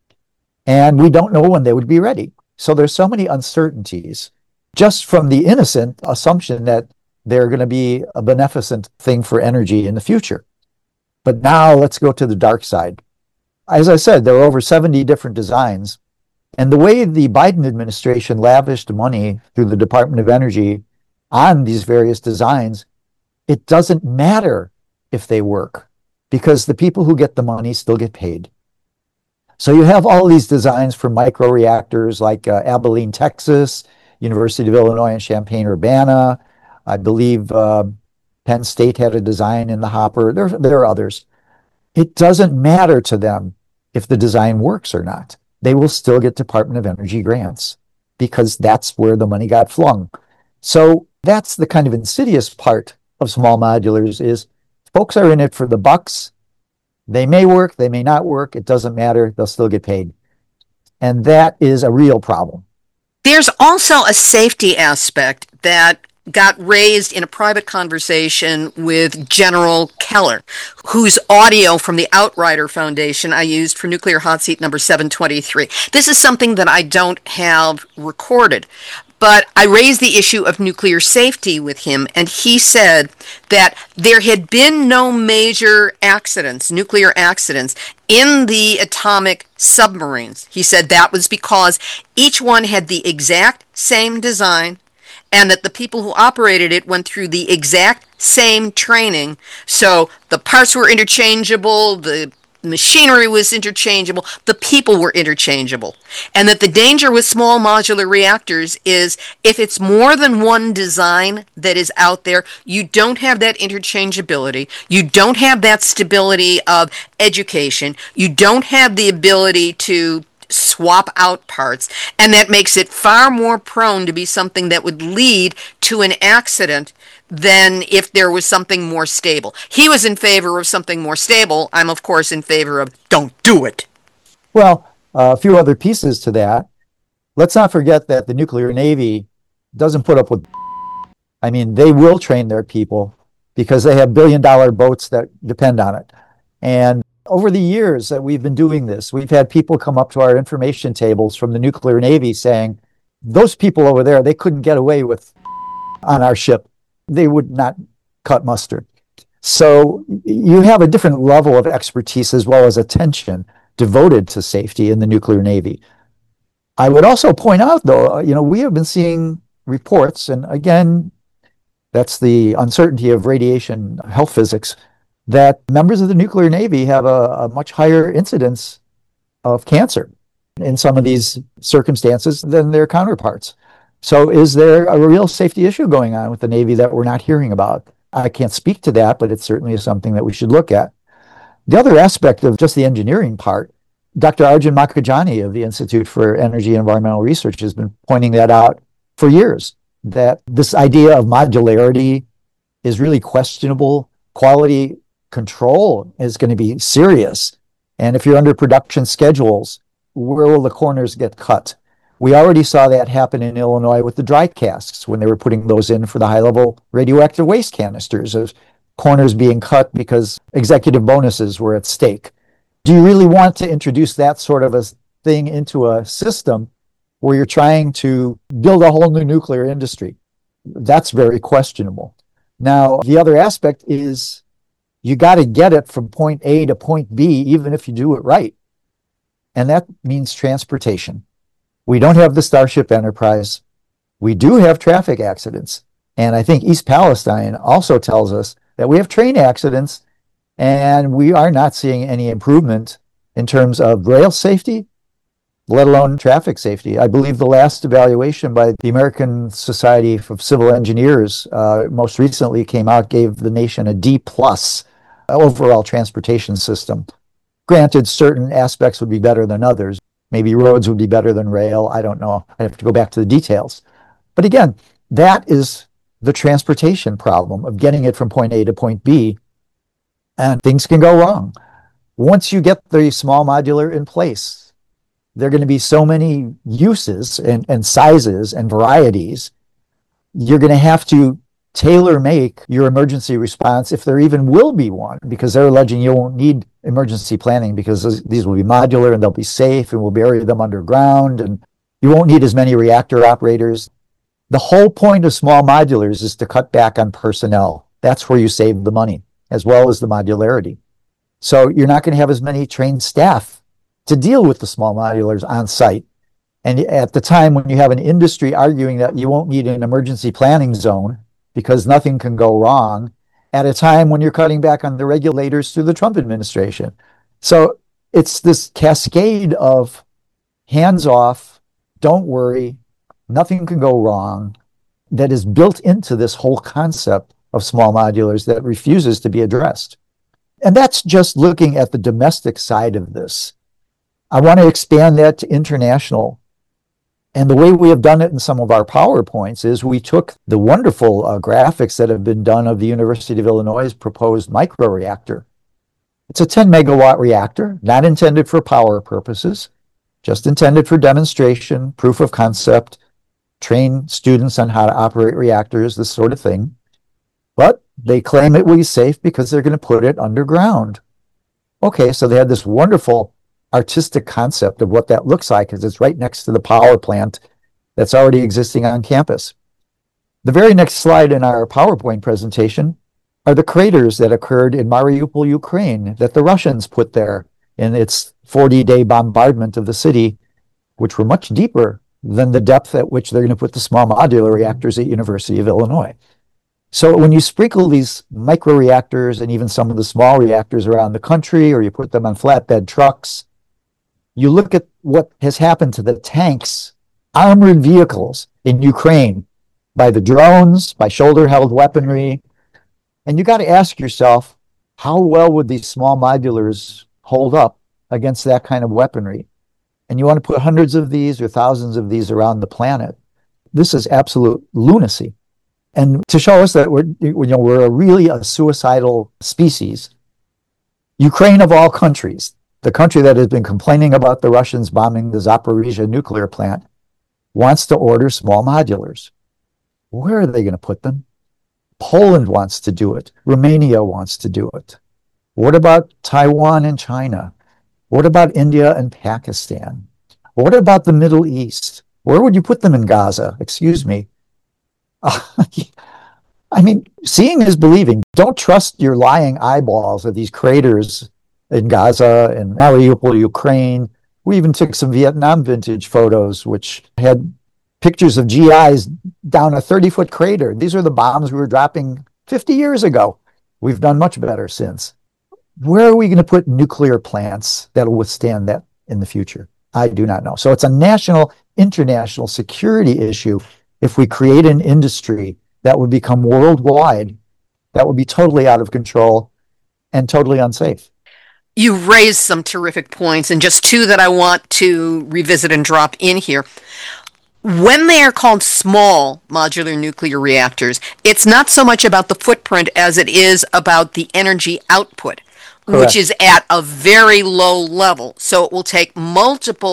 and we don't know when they would be ready. So there's so many uncertainties just from the innocent assumption that they're going to be a beneficent thing for energy in the future. But now let's go to the dark side. As I said, there are over seventy different designs. And the way the Biden administration lavished money through the Department of Energy on these various designs, it doesn't matter if they work because the people who get the money still get paid. So you have all these designs for microreactors like uh, Abilene, Texas, University of Illinois and Champaign-Urbana. I believe uh, Penn State had a design in the hopper. There, there are others. It doesn't matter to them if the design works or not. They will still get Department of Energy grants because that's where the money got flung. So that's the kind of insidious part of small modulars is folks are in it for the bucks. They may work, they may not work. It doesn't matter. They'll still get paid. And that is a real problem. There's also a safety aspect that got raised in a private conversation with General Keller, whose audio from the Outrider Foundation I used for Nuclear Hot Seat number seven twenty-three. This is something that I don't have recorded, but I raised the issue of nuclear safety with him, and he said that there had been no major accidents, nuclear accidents, in the atomic submarines. He said that was because each one had the exact same design, and that the people who operated it went through the exact same training. So the parts were interchangeable, the machinery was interchangeable, the people were interchangeable. And that the danger with small modular reactors is if it's more than one design that is out there, you don't have that interchangeability, you don't have that stability of education, you don't have the ability to swap out parts, and that makes it far more prone to be something that would lead to an accident than if there was something more stable. He was in favor of something more stable. I'm, of course, in favor of don't do it. Well, uh, a few other pieces to that. Let's not forget that the nuclear Navy doesn't put up with, I mean, they will train their people because they have billion dollar boats that depend on it. And over the years that we've been doing this, we've had people come up to our information tables from the nuclear Navy saying, those people over there, they couldn't get away with on our ship. They would not cut mustard. So you have a different level of expertise as well as attention devoted to safety in the nuclear Navy. I would also point out, though, you know, we have been seeing reports, and again, that's the uncertainty of radiation health physics, that members of the nuclear Navy have a, a much higher incidence of cancer in some of these circumstances than their counterparts. So is there a real safety issue going on with the Navy that we're not hearing about? I can't speak to that, but it certainly is something that we should look at. The other aspect of just the engineering part, Doctor Arjun Makhijani of the Institute for Energy and Environmental Research has been pointing that out for years, that this idea of modularity is really questionable. Quality control is going to be serious. And if you're under production schedules, where will the corners get cut? We already saw that happen in Illinois with the dry casks when they were putting those in for the high-level radioactive waste canisters, of corners being cut because executive bonuses were at stake. Do you really want to introduce that sort of a thing into a system where you're trying to build a whole new nuclear industry? That's very questionable. Now, the other aspect is you got to get it from point A to point B, even if you do it right. And that means transportation. We don't have the Starship Enterprise. We do have traffic accidents. And I think East Palestine also tells us that we have train accidents, and we are not seeing any improvement in terms of rail safety, let alone traffic safety. I believe the last evaluation by the American Society of Civil Engineers uh, most recently came out, gave the nation a D plus overall transportation system. Granted, certain aspects would be better than others. Maybe roads would be better than rail. I don't know. I have to go back to the details. But again, that is the transportation problem of getting it from point A to point B, and things can go wrong. Once you get the small modular in place, there are going to be so many uses and, and sizes and varieties. You're going to have to tailor make your emergency response, if there even will be one, because they're alleging you won't need emergency planning because these will be modular and they'll be safe and we'll bury them underground and you won't need as many reactor operators. The whole point of small modulars is to cut back on personnel. That's where you save the money, as well as the modularity. So you're not going to have as many trained staff to deal with the small modulars on site. And at the time when you have an industry arguing that you won't need an emergency planning zone because nothing can go wrong, at a time when you're cutting back on the regulators through the Trump administration. So it's this cascade of hands off, don't worry, nothing can go wrong, that is built into this whole concept of small modulars that refuses to be addressed. And that's just looking at the domestic side of this. I want to expand that to international. And the way we have done it in some of our PowerPoints is we took the wonderful uh, graphics that have been done of the University of Illinois' proposed microreactor. It's a ten megawatt reactor, not intended for power purposes, just intended for demonstration, proof of concept, train students on how to operate reactors, this sort of thing. But they claim it will be safe because they're going to put it underground. Okay, so they had this wonderful artistic concept of what that looks like because it's right next to the power plant that's already existing on campus. The very next slide in our PowerPoint presentation are the craters that occurred in Mariupol, Ukraine, that the Russians put there in its forty-day bombardment of the city, which were much deeper than the depth at which they're going to put the small modular reactors at University of Illinois. So when you sprinkle these microreactors and even some of the small reactors around the country, or you put them on flatbed trucks, you look at what has happened to the tanks, armored vehicles in Ukraine by the drones, by shoulder-held weaponry, and you got to ask yourself, how well would these small modulars hold up against that kind of weaponry? And you want to put hundreds of these or thousands of these around the planet. This is absolute lunacy. And to show us that we're, you know, we're a really a suicidal species, Ukraine of all countries, the country that has been complaining about the Russians bombing the Zaporizhia nuclear plant, wants to order small modulars. Where are they going to put them? Poland wants to do it. Romania wants to do it. What about Taiwan and China? What about India and Pakistan? What about the Middle East? Where would you put them in Gaza? Excuse me. Uh, I mean, seeing is believing. Don't trust your lying eyeballs of these craters in Gaza and Mariupol, Ukraine. We even took some Vietnam vintage photos, which had pictures of G Is down a thirty-foot crater. These are the bombs we were dropping fifty years ago. We've done much better since. Where are we going to put nuclear plants that will withstand that in the future? I do not know. So it's a national, international security issue. If we create an industry that would become worldwide, that would be totally out of control and totally unsafe. You raised some terrific points, and just two that I want to revisit and drop in here. When they are called small modular nuclear reactors, it's not so much about the footprint as it is about the energy output, Correct. Which is at a very low level. So it will take multiple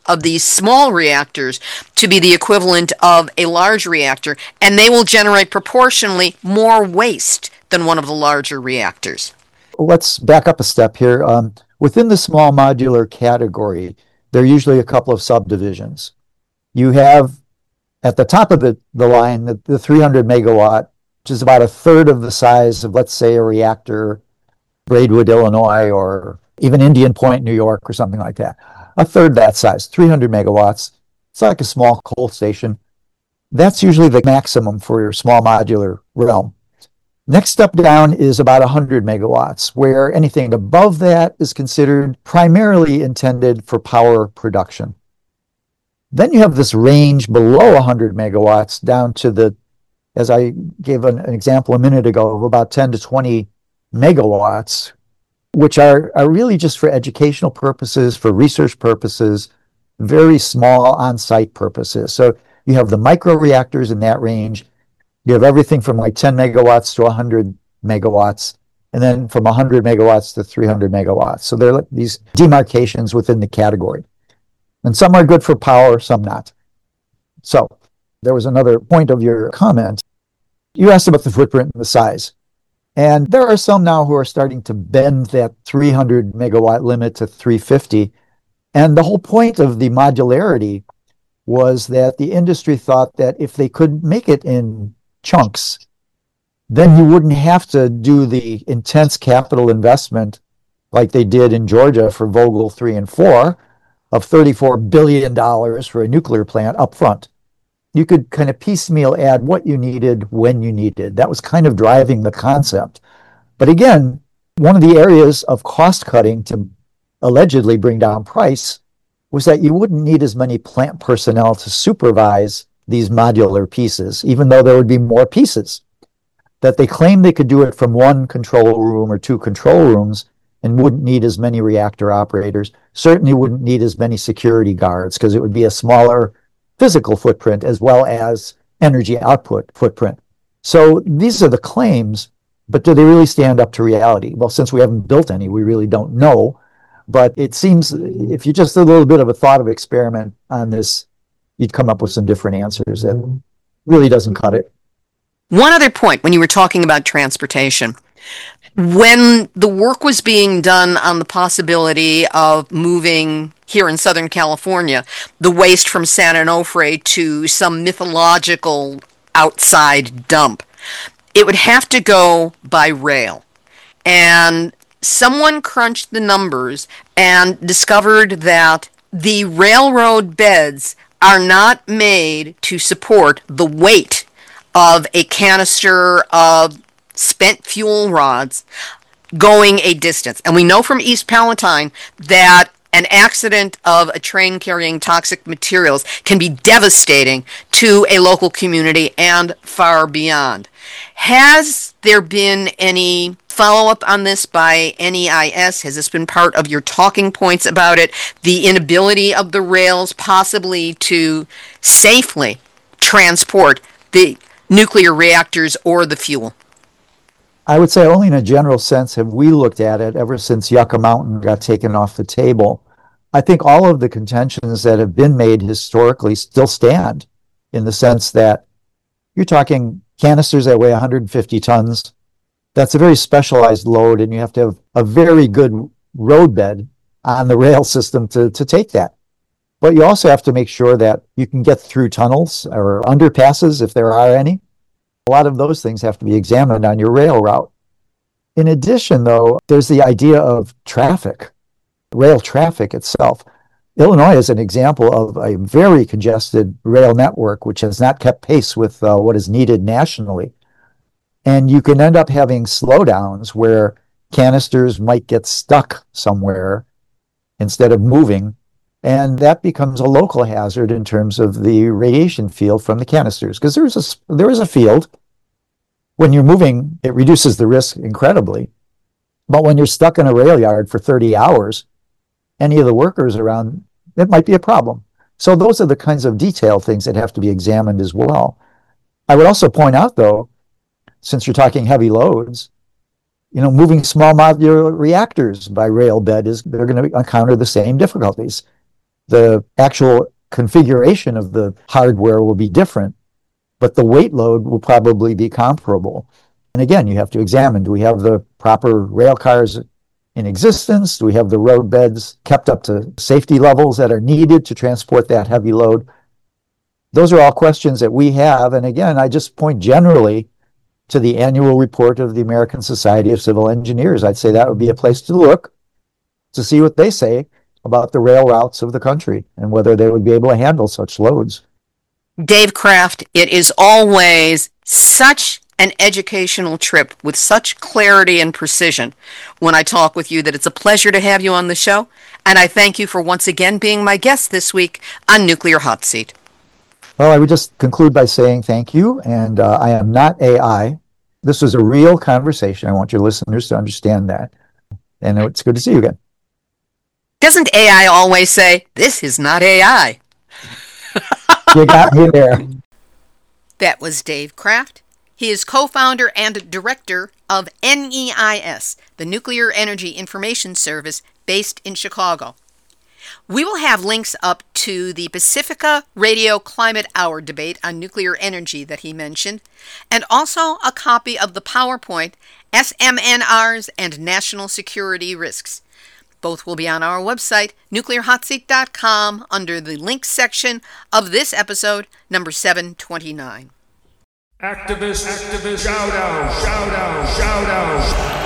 of these small reactors to be the equivalent of a large reactor, and they will generate proportionally more waste than one of the larger reactors. Let's back up a step here. Um, within the small modular category, there are usually a couple of subdivisions. You have at the top of the, the line, the, the three hundred megawatt, which is about a third of the size of, let's say, a reactor, Braidwood, Illinois, or even Indian Point, New York, or something like that. A third that size, three hundred megawatts. It's like a small coal station. That's usually the maximum for your small modular realm. Next step down is about one hundred megawatts, where anything above that is considered primarily intended for power production. Then you have this range below one hundred megawatts down to the, as I gave an, an example a minute ago, of about ten to twenty megawatts, which are, are really just for educational purposes, for research purposes, very small on-site purposes. So you have the micro reactors in that range. You have everything from like ten megawatts to one hundred megawatts, and then from one hundred megawatts to three hundred megawatts. So there are these demarcations within the category. And some are good for power, some not. So there was another point of your comment. You asked about the footprint and the size. And there are some now who are starting to bend that three hundred megawatt limit to three hundred fifty. And the whole point of the modularity was that the industry thought that if they could make it in chunks, then you wouldn't have to do the intense capital investment like they did in Georgia for Vogtle three and four of thirty-four billion dollars for a nuclear plant up front. You could kind of piecemeal add what you needed when you needed. That was kind of driving the concept. But again, one of the areas of cost cutting to allegedly bring down price was that you wouldn't need as many plant personnel to supervise these modular pieces, even though there would be more pieces. That they claimed they could do it from one control room or two control rooms and wouldn't need as many reactor operators, certainly wouldn't need as many security guards because it would be a smaller physical footprint as well as energy output footprint. So these are the claims, but do they really stand up to reality? Well, since we haven't built any, we really don't know. But it seems if you just did a little bit of a thought of experiment on this, you'd come up with some different answers. That really doesn't cut it. One other point when you were talking about transportation. When the work was being done on the possibility of moving here in Southern California, the waste from San Onofre to some mythological outside dump, it would have to go by rail. And someone crunched the numbers and discovered that the railroad beds are not made to support the weight of a canister of spent fuel rods going a distance. And we know from East Palatine that an accident of a train carrying toxic materials can be devastating to a local community and far beyond. Has there been any follow-up on this by N E I S? Has this been part of your talking points about it? The inability of the rails possibly to safely transport the nuclear reactors or the fuel? I would say only in a general sense have we looked at it ever since Yucca Mountain got taken off the table. I think all of the contentions that have been made historically still stand in the sense that you're talking canisters that weigh one hundred fifty tons. That's a very specialized load, and you have to have a very good roadbed on the rail system to, to take that. But you also have to make sure that you can get through tunnels or underpasses if there are any. A lot of those things have to be examined on your rail route. In addition, though, there's the idea of traffic, rail traffic itself. Illinois is an example of a very congested rail network, which has not kept pace with uh, what is needed nationally. And you can end up having slowdowns where canisters might get stuck somewhere instead of moving. And that becomes a local hazard in terms of the radiation field from the canisters. Because there is a, there is a field. When you're moving, it reduces the risk incredibly. But when you're stuck in a rail yard for thirty hours, any of the workers around, it might be a problem. So those are the kinds of detailed things that have to be examined as well. I would also point out, though, since you're talking heavy loads, you know, moving small modular reactors by rail bed is they're going to encounter the same difficulties. The actual configuration of the hardware will be different, but the weight load will probably be comparable. And again, you have to examine, do we have the proper rail cars in existence? Do we have the road beds kept up to safety levels that are needed to transport that heavy load? Those are all questions that we have. And again, I just point generally to the annual report of the American Society of Civil Engineers. I'd say that would be a place to look to see what they say about the rail routes of the country and whether they would be able to handle such loads. Dave Kraft, it is always such an educational trip with such clarity and precision when I talk with you that it's a pleasure to have you on the show. And I thank you for once again being my guest this week on Nuclear Hot Seat. Well, I would just conclude by saying thank you. And uh, I am not A I. This was a real conversation. I want your listeners to understand that. And it's good to see you again. Doesn't A I always say, this is not A I? You got me there. That was Dave Kraft. He is co-founder and director of N E I S, the Nuclear Energy Information Service based in Chicago. We will have links up to the Pacifica Radio Climate Hour debate on nuclear energy that he mentioned, and also a copy of the PowerPoint, S M N Rs and National Security Risks. Both will be on our website, nuclear hot seat dot com, under the links section of this episode, number seven twenty-nine. Activist, activist, shout out, shout out, shout out.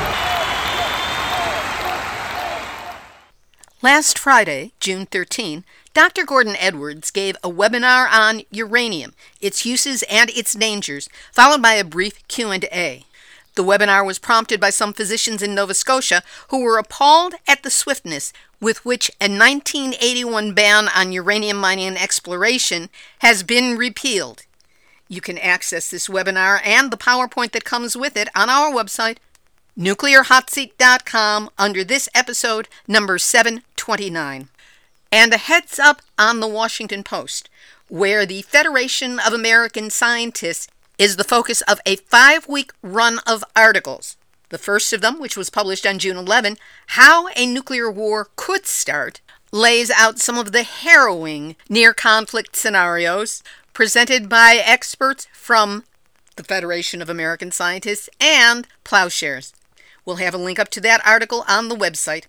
Last Friday, June thirteenth, Doctor Gordon Edwards gave a webinar on uranium, its uses and its dangers, followed by a brief Q and A. The webinar was prompted by some physicians in Nova Scotia who were appalled at the swiftness with which a nineteen eighty-one ban on uranium mining and exploration has been repealed. You can access this webinar and the PowerPoint that comes with it on our website, nuclear hot seat dot com, under this episode, number seven twenty-nine. And a heads up on the Washington Post, where the Federation of American Scientists is the focus of a five-week run of articles. The first of them, which was published on June eleventh, How a Nuclear War Could Start, lays out some of the harrowing near-conflict scenarios presented by experts from the Federation of American Scientists and Plowshares. We'll have a link up to that article on the website.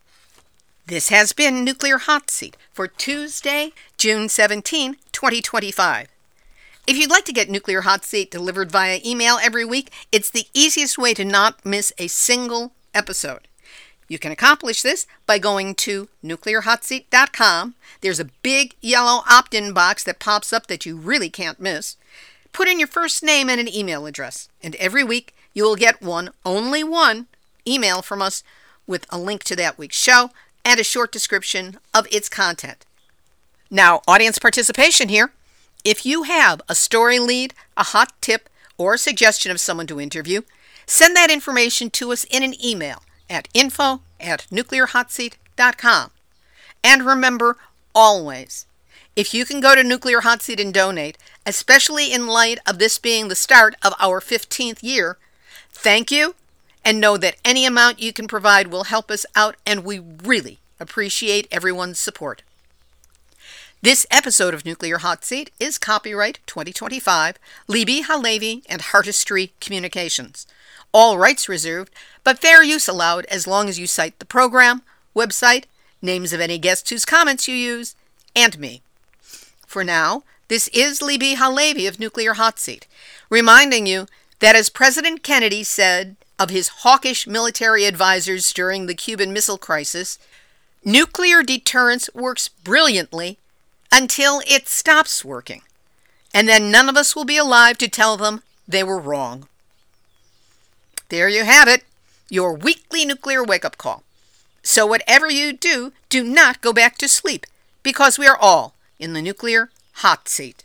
This has been Nuclear Hot Seat for Tuesday, June seventeenth, twenty twenty-five. If you'd like to get Nuclear Hot Seat delivered via email every week, it's the easiest way to not miss a single episode. You can accomplish this by going to nuclear hot seat dot com. There's a big yellow opt-in box that pops up that you really can't miss. Put in your first name and an email address, and every week you will get one, only one, email from us with a link to that week's show and a short description of its content. Now, audience participation here. If you have a story lead, a hot tip, or a suggestion of someone to interview, send that information to us in an email at info at nuclear hot seat dot com. And remember, always, if you can go to Nuclear Hot Seat and donate, especially in light of this being the start of our fifteenth year, thank you, and know that any amount you can provide will help us out, and we really appreciate everyone's support. This episode of Nuclear Hot Seat is copyright twenty twenty-five, Libby Halevi and Heartistry Communications. All rights reserved, but fair use allowed as long as you cite the program, website, names of any guests whose comments you use, and me. For now, this is Libby Halevi of Nuclear Hot Seat, reminding you that as President Kennedy said of his hawkish military advisors during the Cuban Missile Crisis, nuclear deterrence works brilliantly until it stops working, and then none of us will be alive to tell them they were wrong. There you have it, your weekly nuclear wake-up call. So whatever you do, do not go back to sleep, because we are all in the nuclear hot seat.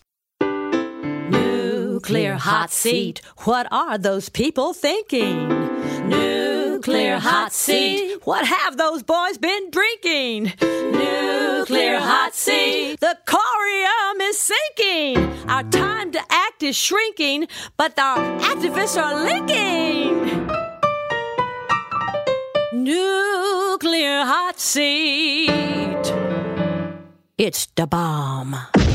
Nuclear hot seat. What are those people thinking? Nuclear hot seat. What have those boys been drinking? Nuclear hot seat. The corium is sinking. Our time to act is shrinking, but our activists are linking. Nuclear hot seat. It's the bomb.